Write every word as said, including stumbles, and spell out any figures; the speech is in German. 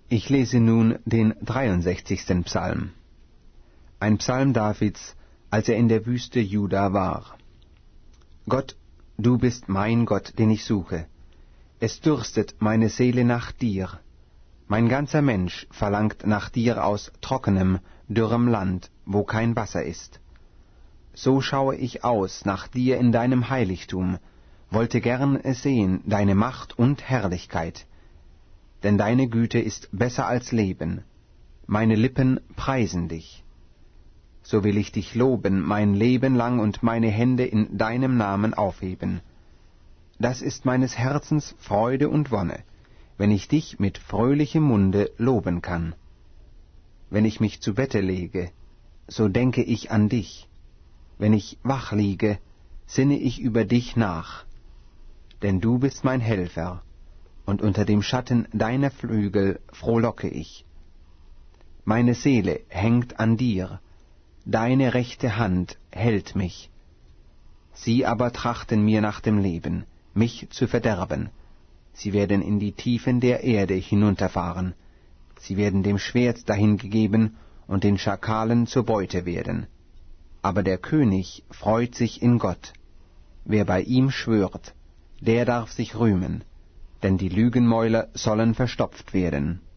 Ich lese nun den dreiundsechzigsten Psalm. Ein Psalm Davids, als er in der Wüste Juda war. Gott, du bist mein Gott, den ich suche. Es dürstet meine Seele nach dir. Mein ganzer Mensch verlangt nach dir aus trockenem, dürrem Land, wo kein Wasser ist. So schaue ich aus nach dir in deinem Heiligtum, wollte gern sehen deine Macht und Herrlichkeit. Denn deine Güte ist besser als Leben. Meine Lippen preisen dich. So will ich dich loben mein Leben lang und meine Hände in deinem Namen aufheben. Das ist meines Herzens Freude und Wonne, wenn ich dich mit fröhlichem Munde loben kann. Wenn ich mich zu Bette lege, so denke ich an dich. Wenn ich wach liege, sinne ich über dich nach. Denn du bist mein Helfer, und unter dem Schatten deiner Flügel frohlocke ich. Meine Seele hängt an dir, deine rechte Hand hält mich. Sie aber trachten mir nach dem Leben, mich zu verderben. Sie werden in die Tiefen der Erde hinunterfahren. Sie werden dem Schwert dahingegeben und den Schakalen zur Beute werden. Aber der König freut sich in Gott. Wer bei ihm schwört, der darf sich rühmen, denn die Lügenmäuler sollen verstopft werden.